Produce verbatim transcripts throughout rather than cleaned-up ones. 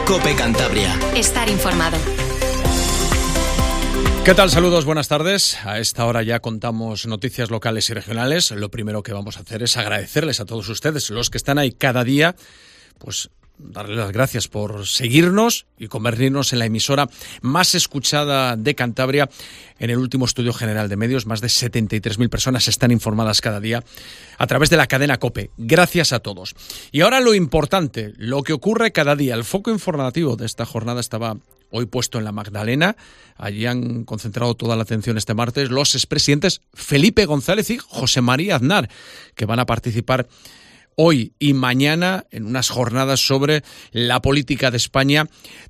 COPE Cantabria. Estar informado. ¿Qué tal? Saludos, buenas tardes. A esta hora ya contamos noticias locales y regionales. Lo primero que vamos a hacer es agradecerles a todos ustedes, los que están ahí cada día, pues darles las gracias por seguirnos y convertirnos en la emisora más escuchada de Cantabria. En el último estudio general de medios, más de setenta y tres mil personas están informadas cada día a través de la cadena COPE. Gracias a todos. Y ahora lo importante, lo que ocurre cada día. El foco informativo de esta jornada estaba hoy puesto en la Magdalena. Allí han concentrado toda la atención este martes los expresidentes Felipe González y José María Aznar, que van a participar hoy y mañana en unas jornadas sobre la política de España,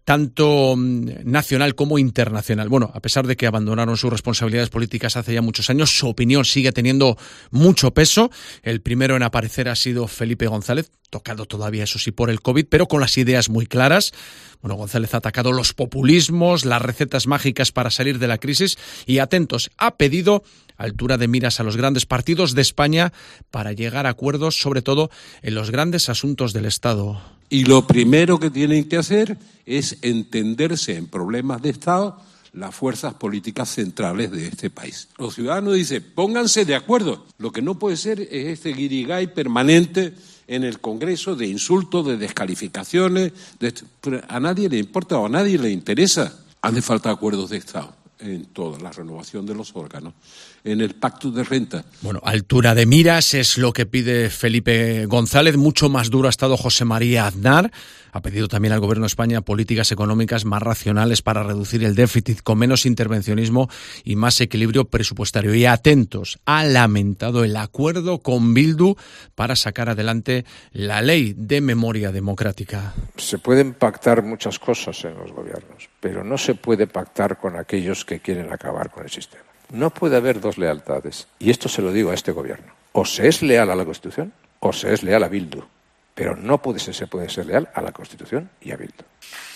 tanto nacional como internacional. Bueno, a pesar de que abandonaron sus responsabilidades políticas hace ya muchos años, su opinión sigue teniendo mucho peso. El primero en aparecer ha sido Felipe González, tocado todavía, eso sí, por el COVID, pero con las ideas muy claras. Bueno, González ha atacado los populismos, las recetas mágicas para salir de la crisis y, atentos, ha pedido altura de miras a los grandes partidos de España para llegar a acuerdos, sobre todo en los grandes asuntos del Estado. Y lo primero que tienen que hacer es entenderse en problemas de Estado las fuerzas políticas centrales de este país. Los ciudadanos dicen, pónganse de acuerdo. Lo que no puede ser es este guirigay permanente en el Congreso de insultos, de descalificaciones. De... A nadie le importa o a nadie le interesa. Hace falta acuerdos de Estado en toda la renovación de los órganos, en el pacto de renta. Bueno, altura de miras es lo que pide Felipe González. Mucho más duro ha estado José María Aznar. Ha pedido también al Gobierno de España políticas económicas más racionales para reducir el déficit, con menos intervencionismo y más equilibrio presupuestario. Y atentos, ha lamentado el acuerdo con Bildu para sacar adelante la ley de memoria democrática. Se pueden pactar muchas cosas en los gobiernos, pero no se puede pactar con aquellos que quieren acabar con el sistema. No puede haber dos lealtades, y esto se lo digo a este gobierno. O se es leal a la Constitución o se es leal a Bildu, pero no puede ser, se puede ser leal a la Constitución y a Bildu.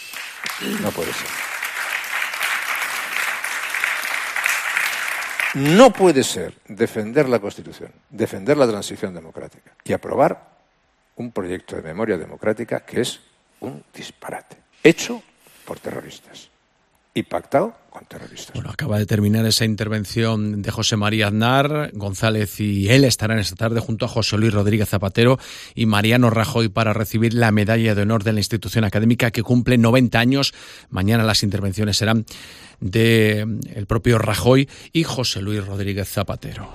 No puede ser. No puede ser defender la Constitución, defender la transición democrática y aprobar un proyecto de memoria democrática que es un disparate, hecho por terroristas y pactado con terroristas. Bueno, acaba de terminar esa intervención de José María Aznar. González y él estarán esta tarde junto a José Luis Rodríguez Zapatero y Mariano Rajoy para recibir la medalla de honor de la institución académica que cumple noventa años. Mañana las intervenciones serán de el propio Rajoy y José Luis Rodríguez Zapatero.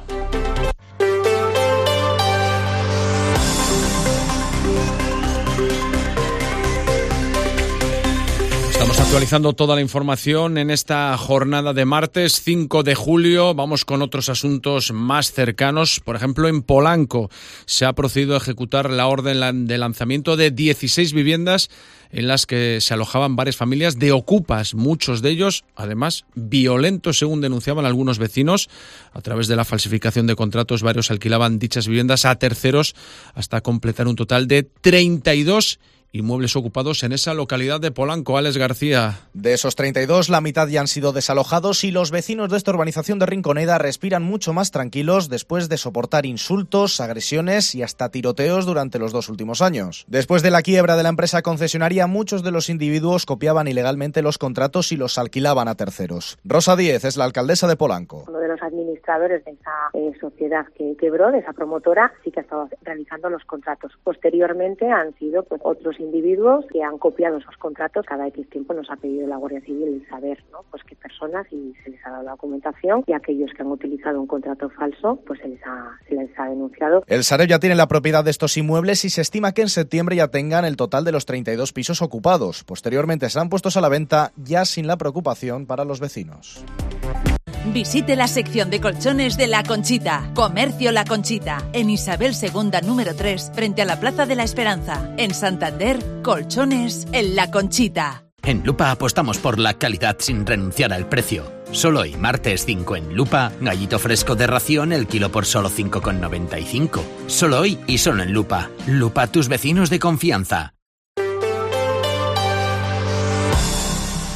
Estamos actualizando toda la información en esta jornada de martes cinco de julio. Vamos con otros asuntos más cercanos. Por ejemplo, en Polanco se ha procedido a ejecutar la orden de lanzamiento de dieciséis viviendas en las que se alojaban varias familias de ocupas, muchos de ellos, además, violentos, según denunciaban algunos vecinos. A través de la falsificación de contratos, varios alquilaban dichas viviendas a terceros hasta completar un total de treinta y dos inmuebles ocupados en esa localidad de Polanco. Alex García. De esos treinta y dos, la mitad ya han sido desalojados y los vecinos de esta urbanización de Rinconeda respiran mucho más tranquilos después de soportar insultos, agresiones y hasta tiroteos durante los dos últimos años. Después de la quiebra de la empresa concesionaria, muchos de los individuos copiaban ilegalmente los contratos y los alquilaban a terceros. Rosa Díez es la alcaldesa de Polanco. Uno de los administradores de esa eh, sociedad que quebró, de esa promotora, sí que ha estado realizando los contratos. Posteriormente han sido pues otros individuos que han copiado esos contratos. Cada X tiempo nos ha pedido la Guardia Civil saber, ¿no?, pues qué personas, y se les ha dado la documentación, y aquellos que han utilizado un contrato falso, pues se les ha, se les ha denunciado. El Sareb ya tiene la propiedad de estos inmuebles y se estima que en septiembre ya tengan el total de los treinta y dos pisos ocupados. Posteriormente serán puestos a la venta ya sin la preocupación para los vecinos. Visite la sección de colchones de La Conchita. Comercio La Conchita. En Isabel segunda número tres, frente a la Plaza de la Esperanza. En Santander, colchones en La Conchita. En Lupa apostamos por la calidad sin renunciar al precio. Solo hoy, martes cinco en Lupa, gallito fresco de ración el kilo por solo cinco con noventa y cinco. Solo hoy y solo en Lupa. Lupa, tus vecinos de confianza.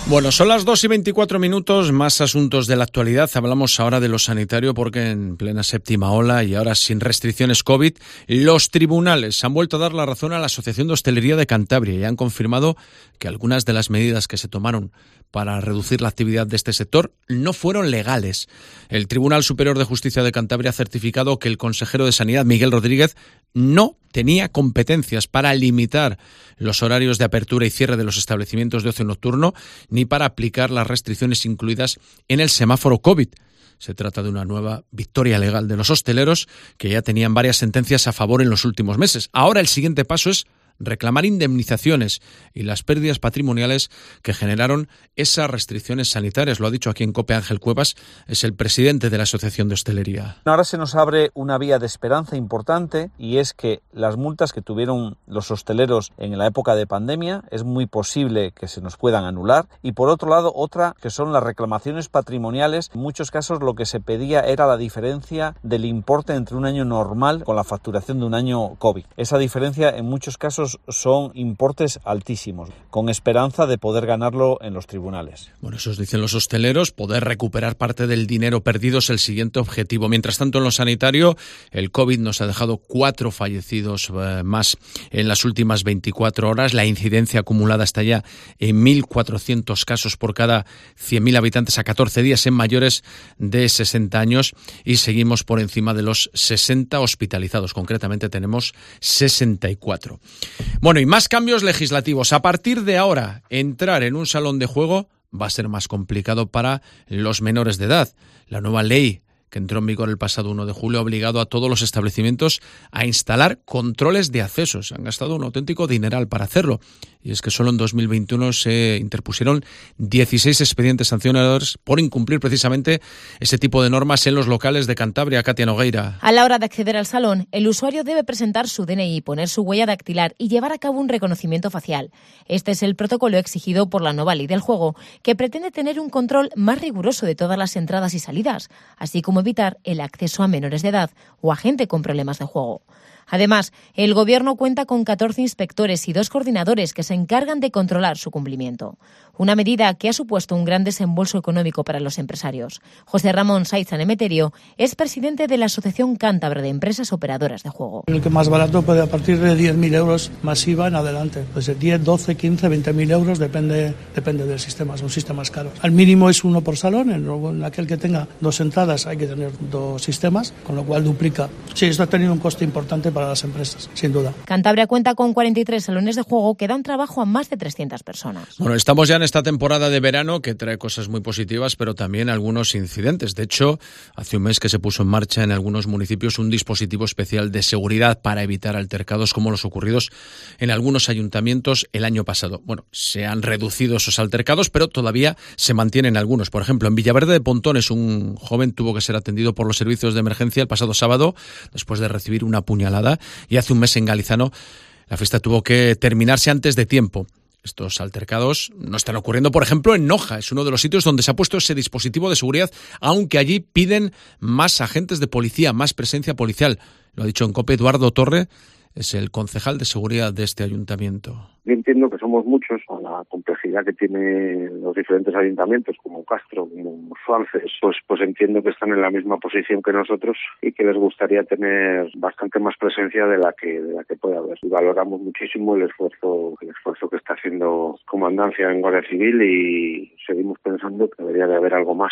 Bueno, son las dos y veinticuatro minutos, más asuntos de la actualidad. Hablamos ahora de lo sanitario porque en plena séptima ola y ahora sin restricciones COVID, los tribunales han vuelto a dar la razón a la Asociación de Hostelería de Cantabria y han confirmado que algunas de las medidas que se tomaron para reducir la actividad de este sector no fueron legales. El Tribunal Superior de Justicia de Cantabria ha certificado que el consejero de Sanidad, Miguel Rodríguez, no tenía competencias para limitar los horarios de apertura y cierre de los establecimientos de ocio nocturno ni para aplicar las restricciones incluidas en el semáforo COVID. Se trata de una nueva victoria legal de los hosteleros que ya tenían varias sentencias a favor en los últimos meses. Ahora el siguiente paso es reclamar indemnizaciones y las pérdidas patrimoniales que generaron esas restricciones sanitarias. Lo ha dicho aquí en COPE Ángel Cuevas, es el presidente de la Asociación de Hostelería. Ahora se nos abre una vía de esperanza importante y es que las multas que tuvieron los hosteleros en la época de pandemia es muy posible que se nos puedan anular, y por otro lado otra que son las reclamaciones patrimoniales. En muchos casos lo que se pedía era la diferencia del importe entre un año normal con la facturación de un año COVID. Esa diferencia en muchos casos son importes altísimos, con esperanza de poder ganarlo en los tribunales. Bueno, eso dicen los hosteleros, poder recuperar parte del dinero perdido es el siguiente objetivo. Mientras tanto, en lo sanitario, el COVID nos ha dejado cuatro fallecidos eh, más en las últimas veinticuatro horas. La incidencia acumulada está ya en mil cuatrocientos casos por cada cien mil habitantes a catorce días en mayores de sesenta años y seguimos por encima de los sesenta hospitalizados. Concretamente tenemos sesenta y cuatro. Bueno, y más cambios legislativos. A partir de ahora, entrar en un salón de juego va a ser más complicado para los menores de edad. La nueva ley que entró en vigor el pasado uno de julio ha obligado a todos los establecimientos a instalar controles de acceso. Se han gastado un auténtico dineral para hacerlo. Y es que solo en dos mil veintiuno se interpusieron dieciséis expedientes sancionadores por incumplir precisamente ese tipo de normas en los locales de Cantabria. Katia Nogueira. A la hora de acceder al salón, el usuario debe presentar su D N I, poner su huella dactilar y llevar a cabo un reconocimiento facial. Este es el protocolo exigido por la nueva ley del juego, que pretende tener un control más riguroso de todas las entradas y salidas, así como evitar el acceso a menores de edad o a gente con problemas de juego. Además, el Gobierno cuenta con catorce inspectores y dos coordinadores que se encargan de controlar su cumplimiento. Una medida que ha supuesto un gran desembolso económico para los empresarios. José Ramón Saiz Emeterio es presidente de la Asociación Cántabra de Empresas Operadoras de Juego. El que más barato puede a partir de diez mil euros masiva en adelante. Pues de diez, doce, quince, veinte mil euros depende, depende del sistema, son sistemas caros. Al mínimo es uno por salón, en, en aquel que tenga dos entradas hay que tener dos sistemas, con lo cual duplica. Sí, esto ha tenido un coste importante para las empresas, sin duda. Cantabria cuenta con cuarenta y tres salones de juego que dan trabajo a más de trescientas personas. Bueno, estamos ya en esta temporada de verano que trae cosas muy positivas, pero también algunos incidentes. De hecho, hace un mes que se puso en marcha en algunos municipios un dispositivo especial de seguridad para evitar altercados como los ocurridos en algunos ayuntamientos el año pasado. Bueno, se han reducido esos altercados, pero todavía se mantienen algunos. Por ejemplo, en Villaverde de Pontones, un joven tuvo que ser atendido por los servicios de emergencia el pasado sábado después de recibir una puñalada. Y hace un mes en Galizano la fiesta tuvo que terminarse antes de tiempo. Estos altercados no están ocurriendo, por ejemplo, en Noja. Es uno de los sitios donde se ha puesto ese dispositivo de seguridad, aunque allí piden más agentes de policía, más presencia policial. Lo ha dicho en COPE Eduardo Torre, es el concejal de seguridad de este ayuntamiento. Yo entiendo que somos muchos, con la complejidad que tienen los diferentes ayuntamientos, como Castro, como Suances, pues, pues entiendo que están en la misma posición que nosotros y que les gustaría tener bastante más presencia de la que de la que puede haber. Y valoramos muchísimo el esfuerzo, el esfuerzo que está haciendo Comandancia en Guardia Civil y seguimos pensando que debería de haber algo más.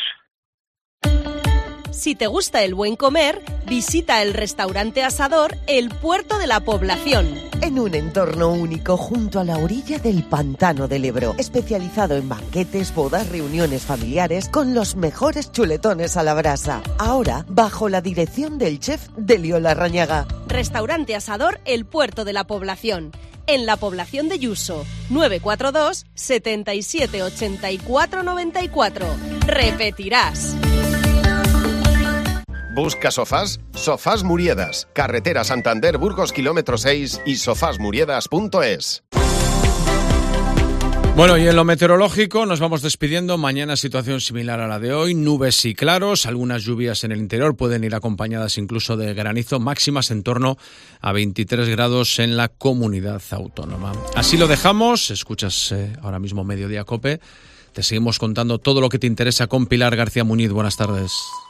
Si te gusta el buen comer, visita el restaurante Asador El Puerto de la Población. En un entorno único junto a la orilla del Pantano del Ebro, especializado en banquetes, bodas, reuniones familiares, con los mejores chuletones a la brasa. Ahora, bajo la dirección del chef Delio Larrañaga. Restaurante Asador El Puerto de la Población. En la población de Yuso, nueve cuatro dos, setenta y siete ochenta y cuatro noventa y cuatro. Repetirás. ¿Busca sofás? Sofás Muriedas, carretera Santander Burgos kilómetro seis y sofás muriedas punto es. Bueno, y en lo meteorológico nos vamos despidiendo. Mañana situación similar a la de hoy, nubes y claros, algunas lluvias en el interior, pueden ir acompañadas incluso de granizo, máximas en torno a veintitrés grados en la comunidad autónoma. Así lo dejamos, escuchas eh, ahora mismo Mediodía Cope. Te seguimos contando todo lo que te interesa con Pilar García Muñiz. Buenas tardes.